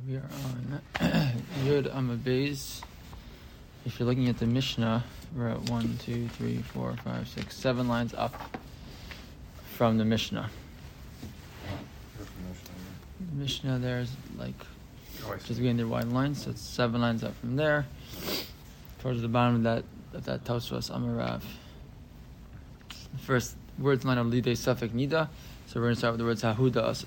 We are on Yud Amud Beis. If you're looking at the Mishnah, we're at 1, 2, 3, 4, 5, 6, 7 lines up from the Mishnah. The Mishnah there is like just getting their wide lines, so it's 7 lines up from there towards the bottom of that Tosfos Amarav. The first words line of Lidei Safek Nida, so we're going to start with the words Hahuda Asa.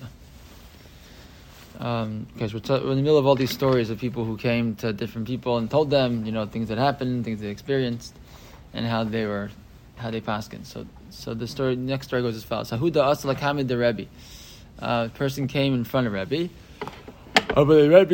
Because we're in the middle of all these stories of people who came to different people and told them, things that happened, things they experienced, and how they paskin. So the next story goes as follows: Hahuda Asa Lakamid the Rebbe. A person came in front of Rebbe. So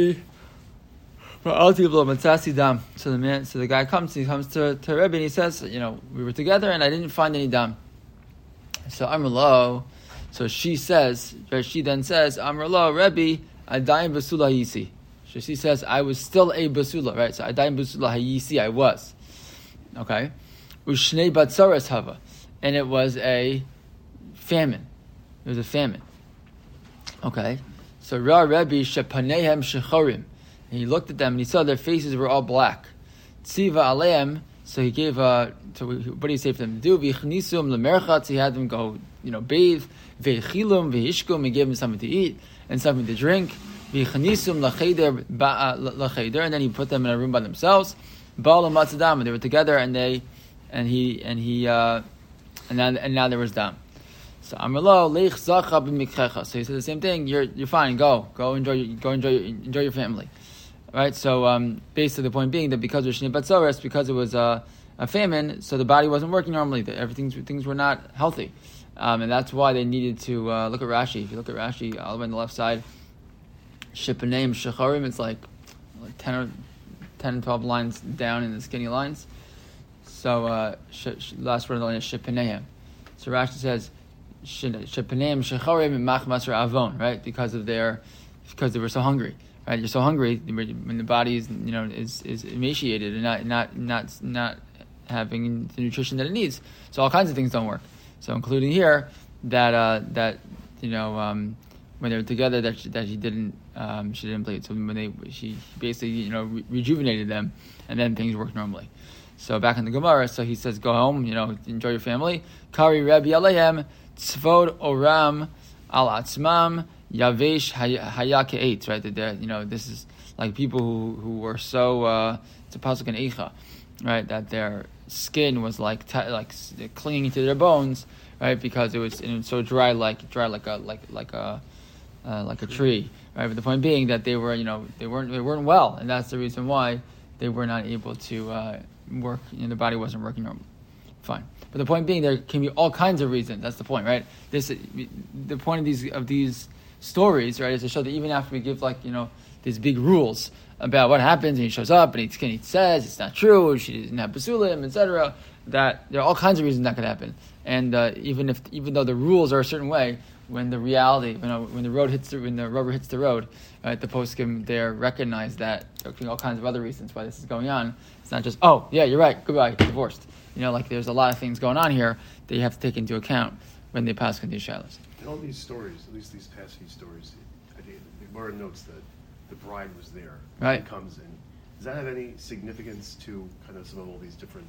the guy comes to Rebbe and he says, we were together and I didn't find any dam. So Amrlo. So she then says, Amrlo, Rebbe, Adayim Basula Hayisi. So she says, I was still a Basula, right? So Adayim Basula Hayisi, I was. Okay? Ushnei Batsaras Hava. And it was a famine. Okay? So Ra Rebbe Shepanehem Shechorim. And he looked at them and he saw their faces were all black. Tziva Aleim. So he gave, what do you say for them to do? Vichnisum lemerchatz. He had them go, bathe. Vechilum vehishkum. He gave them something to eat and something to drink. Vichnisum lacheder lacheder. And then he put them in a room by themselves. Ba'alam matzadam. And they were together, and now there was dam. So Amrlo leich zacha b'mikchecha. So he said the same thing. You're fine. Go enjoy your family. Right, so basically the point being that because of Shnei Batzaras, because it was a famine, so the body wasn't working normally. Things were not healthy, and that's why they needed to look at Rashi. If you look at Rashi, all the way on the left side, Shipaneim Shecharim, it's like 10 or 12 lines down in the skinny lines. So last word of the line is Shipaneim. So Rashi says Shipaneim Shecharim and Machmasar Avon, right? Because they were so hungry. Right, you're so hungry when the body is is emaciated and not having the nutrition that it needs. So all kinds of things don't work. So including here that when they were together that she didn't bleed. So she basically rejuvenated them, and then things worked normally. So back in the Gemara, so he says, go home, enjoy your family. Kari Rebbe Alehem Tzvod Oram Al Atzmam. Yavesh Hayake 8, right? That this is like people who were so it's a pasuk in Eicha, right? That their skin was like clinging to their bones, right? Because it was so dry, like a tree, right? But the point being that they weren't well, and that's the reason why they were not able to work. The body wasn't working normally. Fine, but the point being there can be all kinds of reasons. That's the point, right? The point of these stories, right, is to show that even after we give these big rules about what happens, and he shows up and he says it's not true, she didn't have basulim, etc., that there are all kinds of reasons that could happen. And even though the rules are a certain way, when the reality, when the rubber hits the road, right, the poskim there recognize that there could be all kinds of other reasons why this is going on. It's not just, oh yeah, you're right, goodbye, divorced. There's a lot of things going on here that you have to take into account when they pass these shilas. In all these stories, at least these past few stories, the Gemara notes that the bride was there. Right. She comes in. Does that have any significance to kind of some of all these different,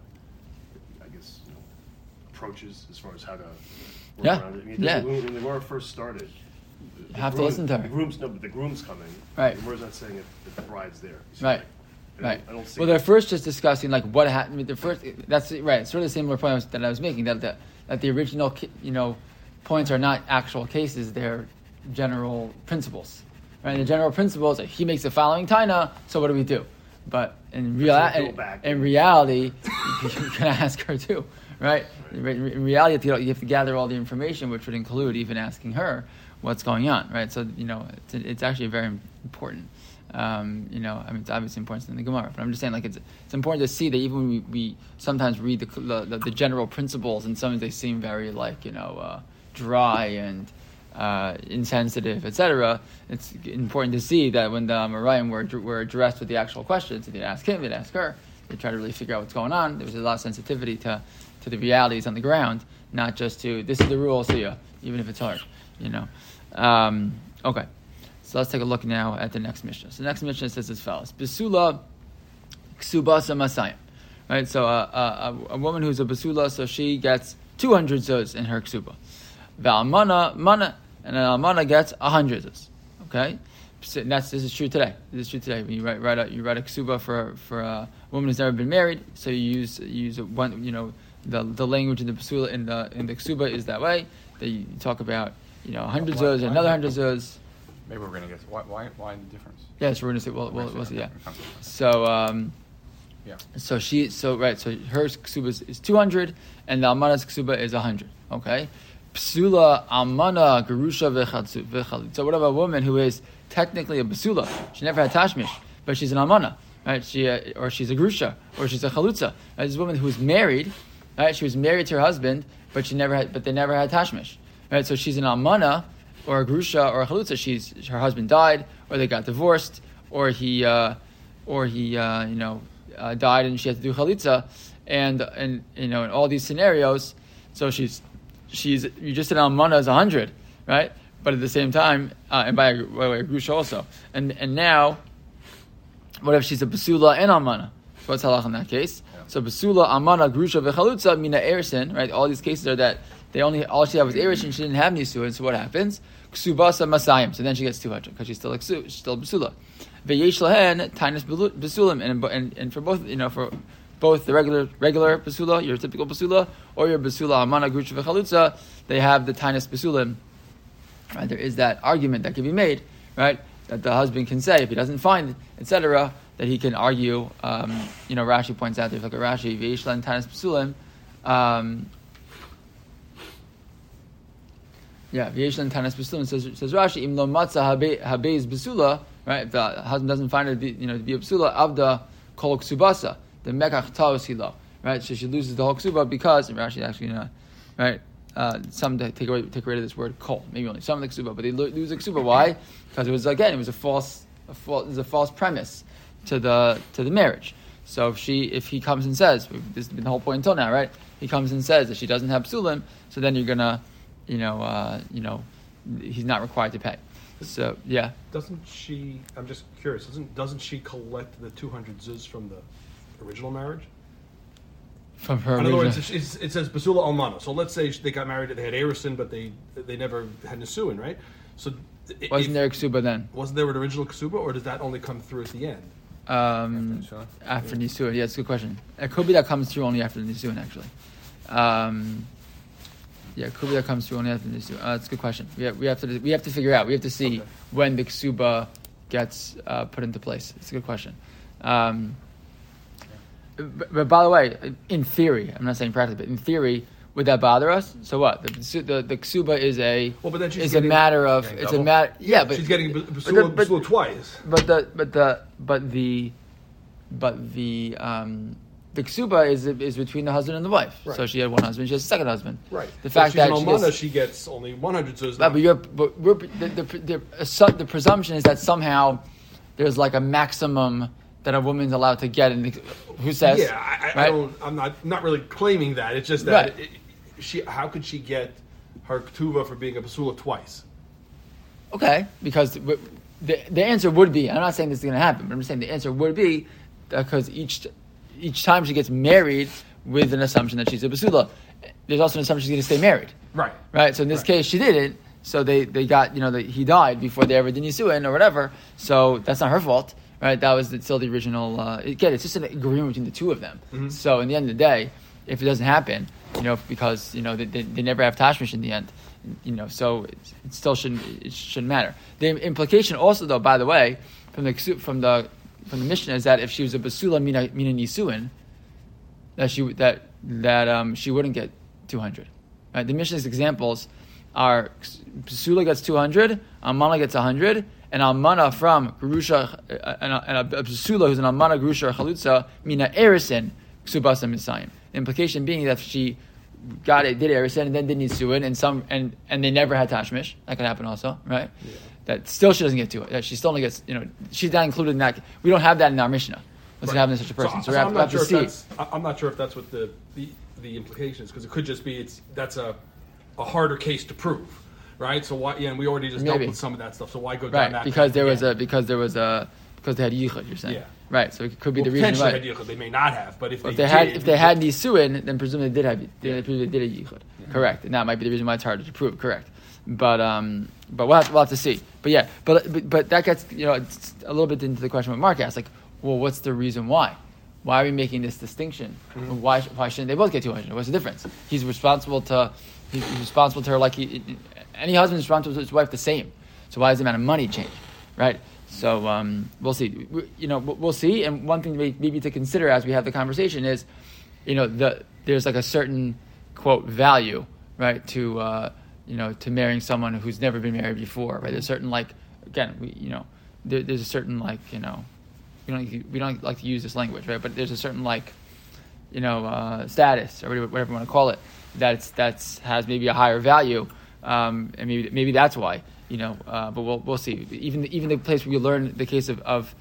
approaches as far as how to work around it? When the Gemara first started, you have to listen to her. The groom's coming. Right. The Gemara's not saying that the bride's there. Right. Right. I don't see. Well, they're first just discussing what happened. That's right. It's sort of the similar point that I was making. That the original, points are not actual cases; they're general principles. Right. And the general principles are he makes the following taina. So what do we do? But in reality, you can ask her too. Right. In reality, you have to gather all the information, which would include even asking her what's going on. Right. So it's actually very important. It's obviously important in the Gemara, but I'm just saying, it's important to see that even when we sometimes read the general principles, and sometimes they seem very dry and insensitive, etc. It's important to see that when the Amoraim were addressed with the actual questions, they'd ask him, they'd ask her, they'd try to really figure out what's going on. There was a lot of sensitivity to the realities on the ground, not just to this is the rule, see ya, even if it's hard, Okay. So let's take a look now at the next Mishnah. So the next Mishnah says as follows: Besula ksubasa masayim. Right. So a woman who's a besula, so she gets 200 zuz in her ksuba. V'almana mana, and an almana gets 100 zuz. Okay. So this is true today. This is true today. When you write a ksuba for a woman who's never been married, so you use one, the language in the besula in the ksuba is that way. That you talk about 100 zuz and another 100 zuz. Maybe we're going to get why the difference? Yeah, so we're going to say we'll see. Yeah. So yeah. So her ksuba is 200 and the almana's ksuba is 100. Okay. Psula almana gerusha v'chalut. So what about a woman who is technically a basula? She never had tashmish, but she's an almana, right? Or she's a grusha, or she's a chalutza. Right? This woman who's married, right? She was married to her husband, but they never had tashmish, right? So she's an almana, or a grusha, or a chalutza. Her husband died, or they got divorced, or he died and she had to do chalitza, and in all these scenarios, so you just said almana is 100, right? But at the same time, and by the way, a grusha also, and now, what if she's a basula and almana? What's halach in that case? Yeah. So basula, almana, grusha, v'chalutza, mina ersin, right? All these cases are that all she had was ersin, she didn't have nisuin. So what happens? Ksubasa masayim. So then she gets 200 because she's still basula. Veyesh lahen tainus basulim, and for both, for both the regular basula, your typical basula, or your basula almana, grusha, v'chalutza, they have the tainus basulim. Right, there is that argument that can be made, right? That the husband can say if he doesn't find, etc., that he can argue. Rashi points out, if you look at Rashi, v'yesh lahen tainus basulim. V'yesh lahen tainus basulim says Rashi, im lo matza habeiz basula. Right, if the husband doesn't find it to be a basula, avda kol ksubasa, the mekach taos hilo. Right, so she loses the whole ksuba because Rashi actually right. Some take away this word kol, maybe only some of the ksuba, but they lose the ksuba. Why? Because it was a false premise to the marriage. So if he comes and says, this has been the whole point until now, right? He comes and says that she doesn't have psulim, so then you're gonna, he's not required to pay. So yeah. Doesn't she? I'm just curious. Doesn't she collect the 200 zuz from the original marriage? From her. In other words, it says basula almana. So let's say they got married, they had erison, but they never had nisuin, right? So wasn't there a ksuba then? Wasn't there an original ksuba, or does that only come through at the end? After nisuin, yeah, it's a good question. It could be that comes through only after the nisuin, actually. It could be that comes through only after the nisuin. That's a good question. We have to figure out. We have to see when the ksuba gets put into place. It's a good question. But by the way, in theory, I'm not saying practically, but in theory, would that bother us? So what? The ksuba is a matter of it's double? A matter. Yeah, but she's getting basula twice. But the ksuba is between the husband and the wife. Right. So she had one husband, she has a second husband. Right. The fact that she gets only 100 zuz. The presumption is that somehow there's like a maximum that a woman's allowed to get. Who says? Yeah, I'm not really claiming that. It's just that how could she get her ktuva for being a basula twice? Okay, because the answer would be. I'm not saying this is going to happen, but I'm just saying the answer would be because each time she gets married with an assumption that she's a basula, there's also an assumption she's going to stay married. Right. Right. So in this case, she didn't. So they got he died before they ever did nisuin or whatever. So that's not her fault. Right, that was still the original. Again, it's just an agreement between the two of them. Mm-hmm. So, in the end of the day, if it doesn't happen, because they never have tashmish in the end, so it still shouldn't matter. The implication also, though, by the way, from the Mishnah is that if she was a basula mina nisuin, that she wouldn't get 200. Right, the Mishnah's examples are basula gets 200, almana gets 100. An almana from Gerusha, and a basula who's an almana, Gerusha, or Chalutza, mina erison, ksubasa misayim. The implication being that if she did erison, and then did nisuin, and they never had tashmish, that could happen also, right? Yeah. That still she doesn't get to it. That she still only gets, she's not included in that. We don't have that in our Mishnah. What's going to happen to such a person? So we have to see. I'm not sure if that's what the implication is, because it could just be that's a harder case to prove. right? So why? Yeah, and we already just dealt with some of that stuff. So why go down that? Because path there was again? because they had yichud. You're saying, Yeah. right? So it could be Well, the reason why. potentially had yichud. They may not have, but if If they had nisuin, then presumably they did have yichud. Correct, and that might be the reason why it's harder to prove. Correct, but we'll have to see. But yeah, but that gets it's a little bit into the question what Mark asked. Like, well, what's the reason why? Why are we making this distinction? Mm-hmm. Why shouldn't they both get 200? What's the difference? He's responsible to her like any husband is responsible to his wife the same. So why does the amount of money change, right? So we'll see. We'll see. And one thing maybe to consider as we have the conversation is, there's like a certain quote value, right, to marrying someone who's never been married before, right? There's a certain there's a certain we don't like to use this language, right? But there's a certain status or whatever you want to call it that has maybe a higher value, and maybe that's why, But we'll see. Even the place where you learn the case of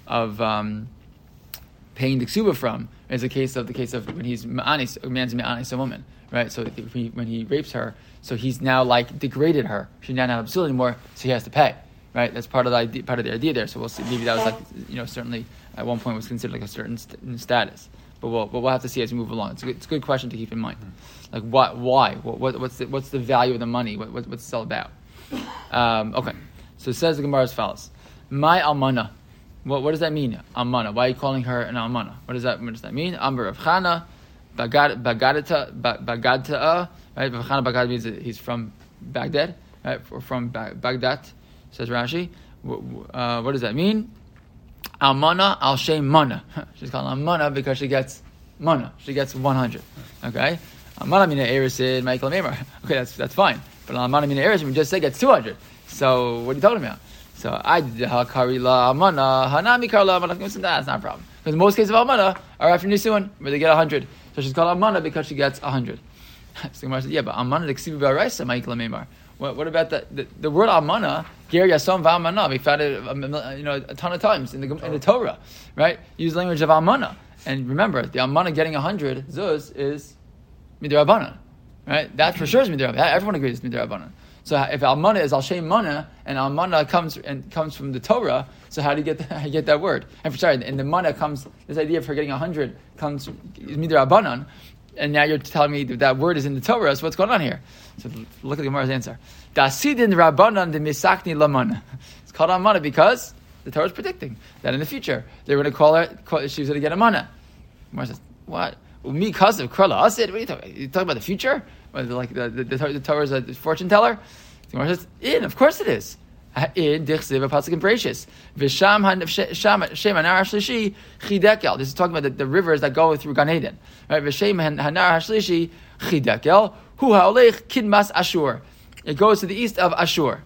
paying the ksuba from is the case of when he's ma'anis, a man's ma'anis a woman, right? So when he rapes her, so he's now degraded her. She's now not absolute anymore, so he has to pay. Right, that's part of the idea there. So we'll see. Maybe that was certainly at one point was considered like a certain status. But we'll have to see as we move along. It's a good question to keep in mind. Like why? What's the value of the money? What's this all about? Okay, so it says the Gemara as follows: My almana. What does that mean? Almana. Why are you calling her an almana? What does that mean? Amber of Chana, bagadta. Right, Rav Chana Bagad means that he's from Baghdad, right? Or from Baghdad. Says Rashi, what does that mean? Almana al shem mana. She's called almana because she gets mana. She gets 100. Okay, almana mina erisid Michael Neymar. Okay, that's fine. But almana mina erisid we just said gets 200. So what are you talking about? So I did hakari la almana hanami karla almana. That's not a problem because most cases of almana are after nisuin where they get 100. So she's called almana because she gets 100. So Gemara said, yeah, but almana d'ksivu b'araisa Michael Neymar. What about the word almana? Ger yasom v'almana. We found it a ton of times in the Torah, right? Use the language of almana. And remember, the almana getting 100 zuz is midrabanan, right? That for sure is midrabanan. Everyone agrees it's midrabanan. So if almana is al shem mana and almana comes from the Torah, so how do you get that word? And the mana comes. This idea of her getting 100 is midrabanan. And now you're telling me that word is in the Torah, so what's going on here? So look at the Gemara's answer. Dasidin Rabbanan de Misakni Lamana. It's called Amana because the Torah is predicting that in the future they're going to call her, she's going to get Amana. Gemara says, what? Umi kasev krala asid? What are you talking? You talking about the future? Like the Torah is a fortune teller? The Gemara says, of course it is. In Dichsiv, a pasuk in Bereshis, V'sham Shem Hanar Hashlishi Chidekel. This is talking about the rivers that go through Gan Eden, right? V'Shem Hanar Hashlishi Chidekel Hu Haolech Kidmas Ashur. It goes to the east of Ashur.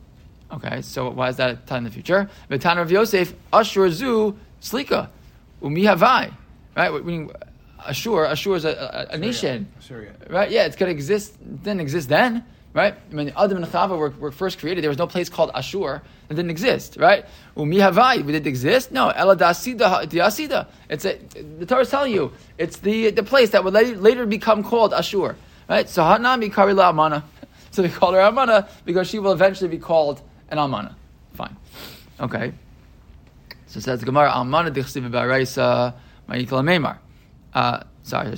Okay, so why is that a time in the future? V'Tan Rav Yosef Ashur Zu Slika Umi Havai. Right? Meaning Ashur is a nation. Syria. Right? Yeah, it's going to exist. Didn't exist then. Right? When Adam and Chava were first created, there was no place called Ashur that didn't exist. Right? Umi Havai, did it exist? No. Ela Da'asida. The Torah is telling you it's the place that would later become called Ashur. Right? So Hanami Karila Amana. So they call her Amana because she will eventually be called an Almana. Fine. Okay. So it says the Gemara Almana Dichsiv Ba'araisa Ma'ikla Meimar. Sorry.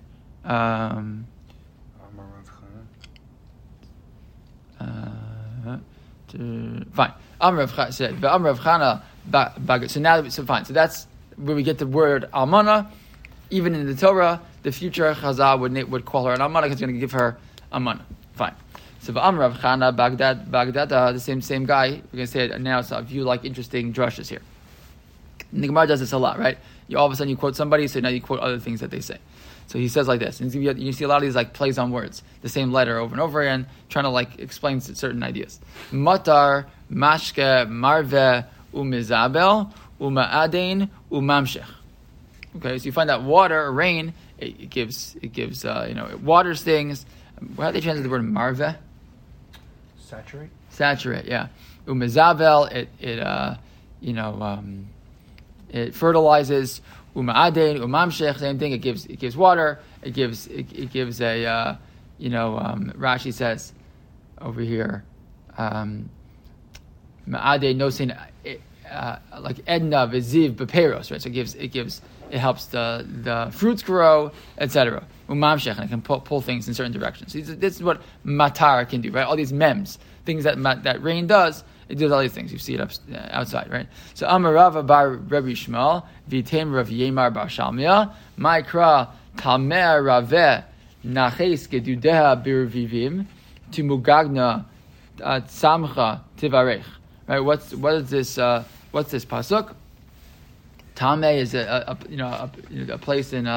Fine. Amr said, so fine. So that's where we get the word Almana. Even in the Torah, the future Chazal would call her an Almana because he's going to give her Almana. Fine. So Amr Rav Chana Baghdad, the same guy. We're going to say it now. So a few interesting drushes here. And the Gemara does this a lot, right? All of a sudden you quote somebody, so now you quote other things that they say. So he says like this, and you see a lot of these plays on words, the same letter over and over again, trying to explain certain ideas. Matar, mashke, marve, umizabel, uma'adein, umamshech. Okay, so you find that water or rain, it gives it waters things. How do they translate the word marve? Saturate, yeah. Umizabel, it fertilizes. Uma'adein, umamshech, same thing. It gives water. It gives a Rashi says, over here, Ma'ade nosin like Edna Viziv Beperos, right? So it helps the fruits grow, etc. Umamshech, and it can pull things in certain directions. So this is what matar can do, right? All these mems, things that rain does. It does all these things. You see it outside, right? So Amarava bar Rabbi Shmuel, Vitem Rav Yemar bar Shalmia, Ma'ikra Talmer Raveh Naches Gedudeha Birvivim, Timugagna Tzamcha Tivarech. Right? What is this? What's this pasuk? Tameh is a place in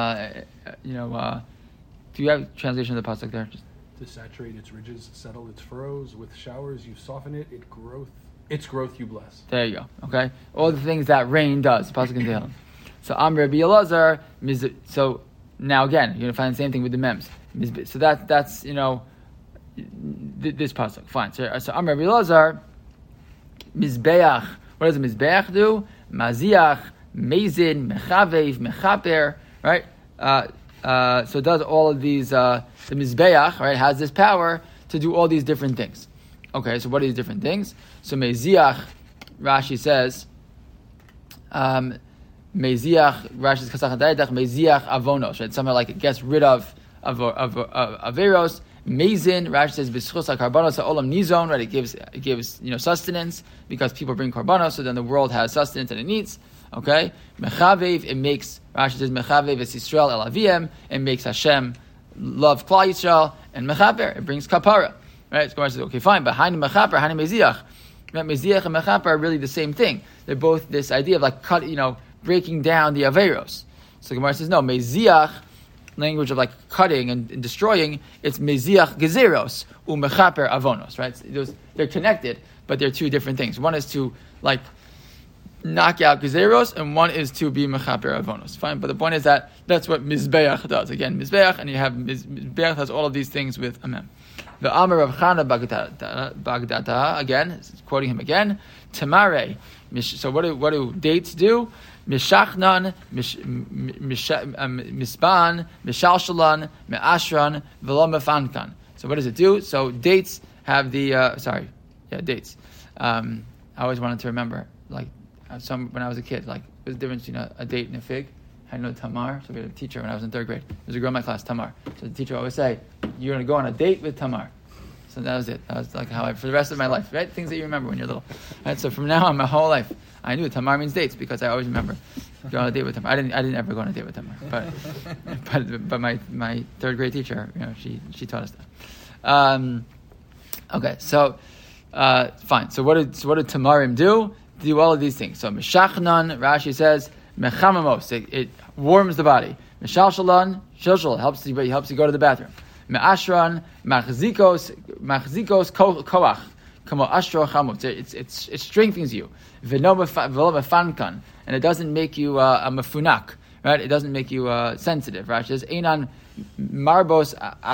do you have translation of the pasuk there? To saturate its ridges, settle its furrows. With showers you soften it. Its growth you bless. There you go. Okay, all the things that rain does. Pasuk in Tehillim. So Rabbi Elazar. So now again, you're gonna find the same thing with the mems. So that's this pasuk. Fine. So Rabbi Elazar. Mizbeach. What does a mizbeach do? Maziach, mezin, mechavev, mechaper. Right. So it does all of these. The mizbeach, right, has this power to do all these different things. Okay. So what are these different things? So meziach, Rashi says. Meziach, Rashi's kasach hadaydach. Meziach avonos. Right. Somehow like it gets rid of averos. Mezin, Rashi says, "B'schus karbanos ha'olam nizon." Right, it gives sustenance because people bring karbanos, so then the world has sustenance and it needs. Okay, mechavev, it makes. Rashi says, "Mechavev es Yisrael el aviem." It makes Hashem love Klal Yisrael, and mechaper, it brings kapara. Right, so Gemara says, "Okay, fine, but hani mechaper, hani meziach." Right, meziach and mechaper are really the same thing. They're both this idea of breaking down the averos. So Gemara says, "No, meziach." Language of like cutting and destroying, it's meziach gezeros umechaper avonos, right? They're connected, but they're two different things. One is to like knock out gezeros, and one is to be mechaper avonos. Fine, but the point is that that's what mizbeach does. Again, mizbeach, and you have mizbeach has all of these things with a mem. The Amar of Chana Bagdata, again, quoting him again, Tamare. So what do dates do? Mishachnan, misban, mishalshalan, me'ashran, v'lo mefankan. So what does it do? So dates have the, dates. I always wanted to remember, like, when I was a kid, like, what's the difference between a date and a fig? I know Tamar. So we had a teacher when I was in 3rd grade. There was a girl in my class, Tamar. So the teacher would always say, "You're going to go on a date with Tamar." So that was it. That was like how for the rest of my life, right? Things that you remember when you're little. Right? So from now on, my whole life, I knew Tamar means dates because I always remember going on a date with Tamar. I didn't ever go on a date with Tamar, but my 3rd grade teacher, she taught us that. Okay, so fine. So what did Tamarim do? Do all of these things. So Meshachnan, Rashi says, Mechamamos, it warms the body. Meshalshalan, Shilshal helps you go to the bathroom. Me'ashran, Machzikos koach, kamo ashro chamot. It strengthens you. V'lo mefankan, and it doesn't make you a mefunak, right? It doesn't make you sensitive. Right? It says einan marbos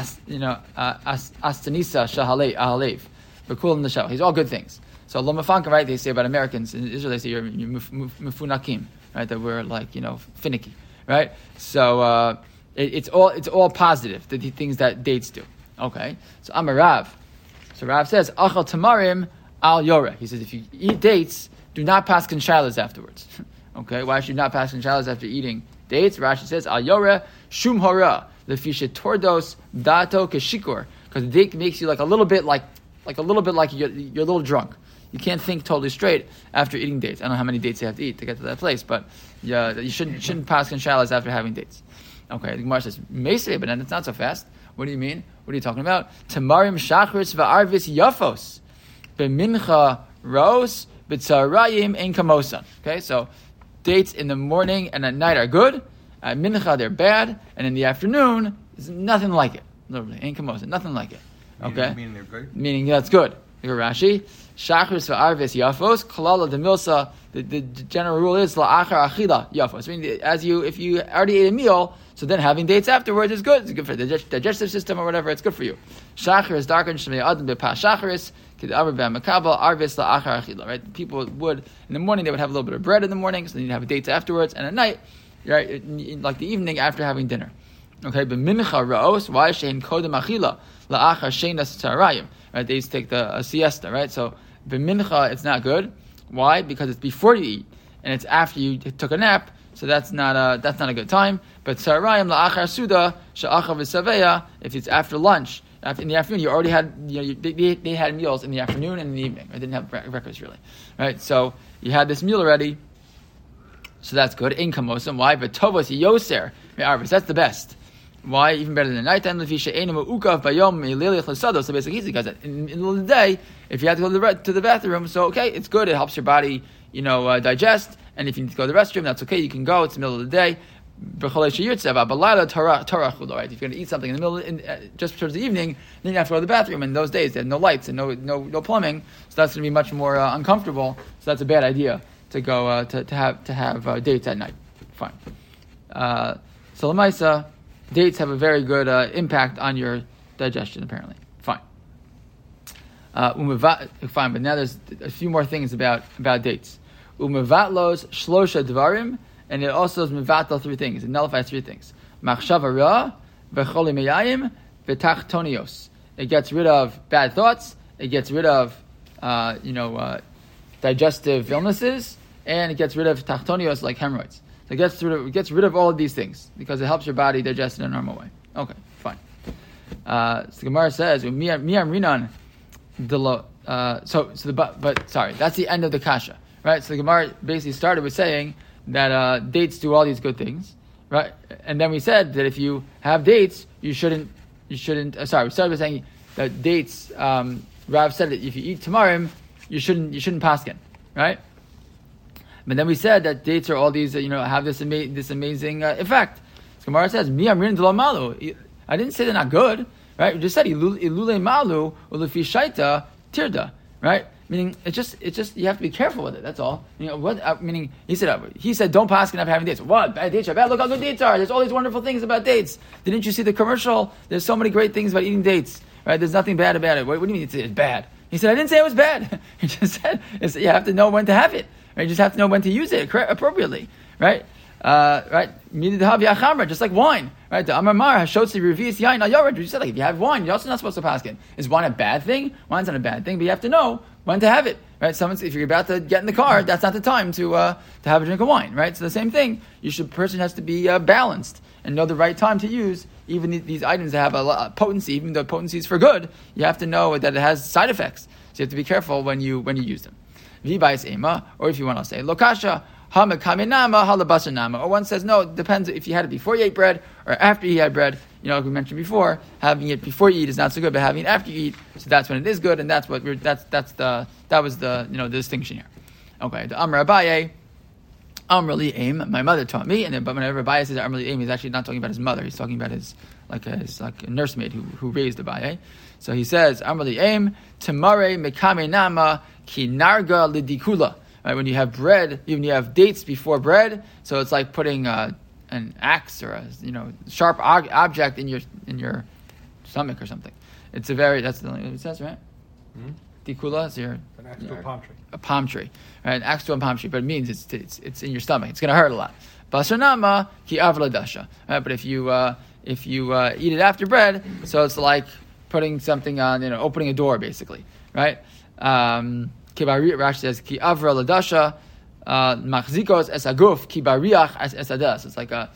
astanisa shahalev, v'kul neshel. These are all good things. So lo mefankan, right? They say about Americans in Israel, they say you're mefunakim, right? That we're like finicky, right? So it's all positive. The things that dates do. Okay. So I'm a Rav. So Rav says achal tamarim al yoreh. He says if you eat dates, do not pass shilas afterwards. Okay. Why should you not pass shilas after eating dates? Rashi says al yoreh shum hora lefisha tordos dato keshikur, because the date makes you like a little bit like you're a little drunk. You can't think totally straight after eating dates. I don't know how many dates you have to eat to get to that place, but you shouldn't pass shilas after having dates. Okay, the Gemara says, Meisei, but then it's not so fast. What do you mean? What are you talking about? Tamarim shachris va'arvis yafos. B'mincha ros, b'tzarayim ein kamosan. Okay, so dates in the morning and at night are good. At mincha, they're bad. And in the afternoon, there's nothing like it. Literally, ein kamosan, nothing like it. Okay? Meaning they're good? Meaning that's good. Look at Rashi. Shachris va'arvis yafos, kalala de milsa. The general rule is la'achar achila yafos. I mean, if you already ate a meal, so then having dates afterwards is good. It's good for the digestive system or whatever. It's good for you. Shachar is darker than shemei adam bepas shacharis. K'davar b'amakabel arvis la'achar achila. Right? People would in the morning they would have a little bit of bread in the morning, so then you'd have dates afterwards, and at night, right, like the evening after having dinner. Okay, but mincha raos. Why shein kodem achila la'achar sheinas tzarayim. right? They used to take a siesta, right? So the mincha, it's not good. Why? Because it's before you eat, and it's after you took a nap, so that's not a good time. But sarayim la'achar suda she'achav v'saveya, if it's after lunch, in the afternoon, you already had, they had meals in the afternoon and in the evening. They didn't have breakfast really, right? So you had this meal already, so that's good. In kamosam, why? But tovos yoser me'arvis, that's the best. Why? Even better than nighttime. So basically, easy because in the middle of the day, if you have to go to the bathroom, so okay, it's good. It helps your body, digest. And if you need to go to the restroom, that's okay. You can go. It's the middle of the day. But right, if you're going to eat something in the middle, just towards the evening, then you have to go to the bathroom. And those days, there's no lights and no plumbing, so that's going to be much more uncomfortable. So that's a bad idea to go to have dates at night. Fine. So Lamaisa, dates have a very good impact on your digestion. Apparently, fine. Fine, but now there's a few more things about dates. Umevatlos shlosha dvarim. And it also is mevatel 3 things. It nullifies 3 things. Machshava ra, v'choli meyayim, v'tachtonios. It gets rid of bad thoughts. It gets rid of, digestive illnesses, and it gets rid of tachtonios like hemorrhoids. So it gets rid of all of these things because it helps your body digest in a normal way. Okay, fine. So the Gemara says, "Miyam rinan delo." But sorry, that's the end of the kasha, right? So the Gemara basically started with saying that dates do all these good things, right? And then we said that if you have dates, you shouldn't. We started with saying that dates. Rav said that if you eat tamarim, you shouldn't paskin, right? But then we said that dates are all these, have this amazing effect. So Gemara says, "Mi amrin d'lo malu." I didn't say they're not good, right? We just said ilule malu ulefi shaita tirda, right? Meaning, it's just you have to be careful with it. That's all. Meaning, he said, don't pass enough having dates. What? Bad dates are bad. Look how good dates are. There's all these wonderful things about dates. Didn't you see the commercial? There's so many great things about eating dates. Right? There's nothing bad about it. What do you mean it's bad? He said, I didn't say it was bad. He just said you have to know when to have it. Right? You just have to know when to use it appropriately. Right? Just like wine. Right? The Amar Mar Hashotzi Revius Yain Al Yored. You said if you have wine, you're also not supposed to pass it. Is wine a bad thing? Wine's not a bad thing, but you have to know when to have it, right? If you're about to get in the car, that's not the time to have a drink of wine, right? So the same thing, person has to be balanced and know the right time to use even these items that have a lot of potency. Even though potency is for good, you have to know that it has side effects. So you have to be careful when you use them. V'bayis ema, or if you want to say lokasha hamekaminama halabasanama, or one says no, it depends if you had it before you ate bread or after you had bread. Like we mentioned before, having it before you eat is not so good, but having it after you eat, so that's when it is good, and that was the distinction here. Okay, the Amr Abaye, Amrli Aim, my mother taught me, but whenever Abaye says Amrli Aim, he's actually not talking about his mother, he's talking about his a nursemaid who raised Abaye. So he says Amrli Aim, Tamare Mekame Nama Ki Narga Lidikula. Right, when you have bread, even you have dates before bread, so it's like putting an axe or a sharp object in your stomach or something. That's the only what it says, right? Dikula is an axe to a palm tree. A palm tree, right? An axe to a palm tree, but it means it's in your stomach. It's going to hurt a lot. Basranama ki avla dasha. But if you eat it after bread, so it's like putting something on, opening a door basically, right? Rashi says ki avra ladasha. Machzikos es aguf ki bariach es adas.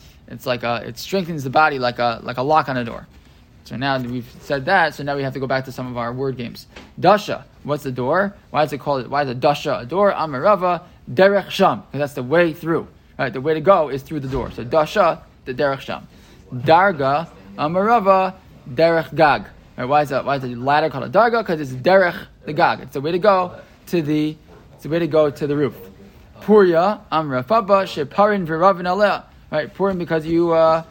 It strengthens the body like a lock on a door. So now we've said that. So now we have to go back to some of our word games. Dasha, what's the door? Why is a dasha a door? Amarava derech sham, because that's the way through. Right, the way to go is through the door. So dasha, the derech sham. Darga amarava derech gag. Right, why is the ladder called a darga? Because it's derech the gag. It's the way to go to the roof. Puria amra faba sheparin v'ravin aleh. Right, Purim because you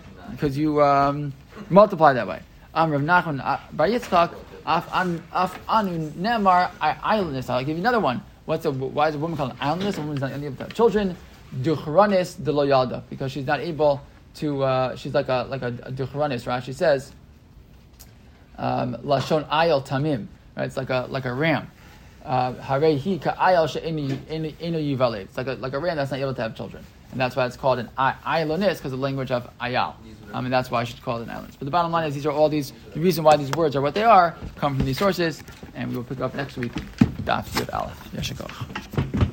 multiply that way. Amrav Nachman Bar Yitzchak af anu nemar islandess. I'll give you another one. Why is a woman called an islandess? A woman's not able to have children. Duchranis de lo yalda, because she's not able to. She's like a duchranis. Rashi says lashon ayel tamim. Right, it's like a ram. Harehi ka'ayal she'enu yivaled. It's like a ram that's not able to have children, and that's why it's called an ayalonis, because of the language of ayal. And that's why I should call it an island. But the bottom line is the reason why these words are what they are come from these sources, and we will pick up next week. Daf Yud Aleph. Yeshikach.